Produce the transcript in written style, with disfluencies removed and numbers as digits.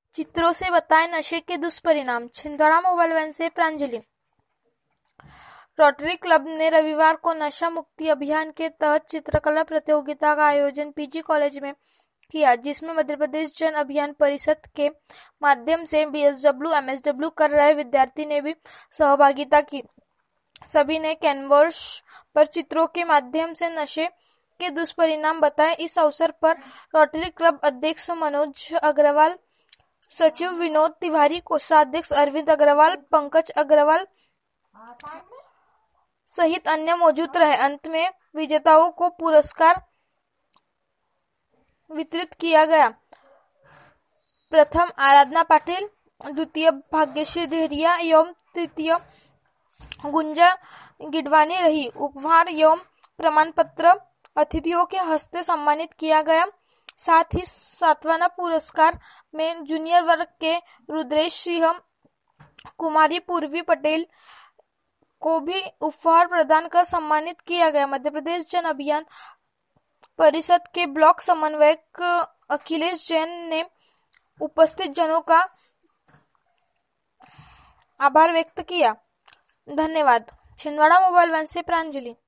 चित्रों से बताएं नशे के दुष्परिणाम। छिंदवाड़ा मोबाइल वैन से प्रांजलि। रोटरी क्लब ने रविवार को नशा मुक्ति अभियान के तहत चित्रकला प्रतियोगिता का आयोजन पीजी कॉलेज में किया, जिसमें मध्य प्रदेश जन अभियान परिषद के माध्यम से बीएसडब्ल्यू एमएसडब्ल्यू कर रहे विद्यार्थी ने भी सहभागिता की। सभी ने कैनवस पर चित्रों के माध्यम से नशे के दुष्परिणाम बताए। इस अवसर पर रोटरी क्लब अध्यक्ष मनोज अग्रवाल, सचिव विनोद तिवारी, कोषाध्यक्ष अरविंद अग्रवाल, पंकज अग्रवाल सहित अन्य मौजूद रहे। अंत में विजेताओं को पुरस्कार वितरित किया गया। प्रथम आराधना पाटिल, द्वितीय भाग्यश्री डेहरिया एवं तृतीय गुंजा गिडवानी रही। उपहार एवं प्रमाण पत्र अतिथियों के हस्ते सम्मानित किया गया। साथ ही सातवां पुरस्कार में जूनियर वर्ग के रुद्रेश सिंह, कुमारी पूर्वी पटेल को भी उपहार प्रदान कर सम्मानित किया गया। मध्य प्रदेश जन अभियान परिषद के ब्लॉक समन्वयक अखिलेश जैन ने उपस्थित जनों का आभार व्यक्त किया। धन्यवाद। छिंदवाड़ा मोबाइल वैन से प्रांजलि।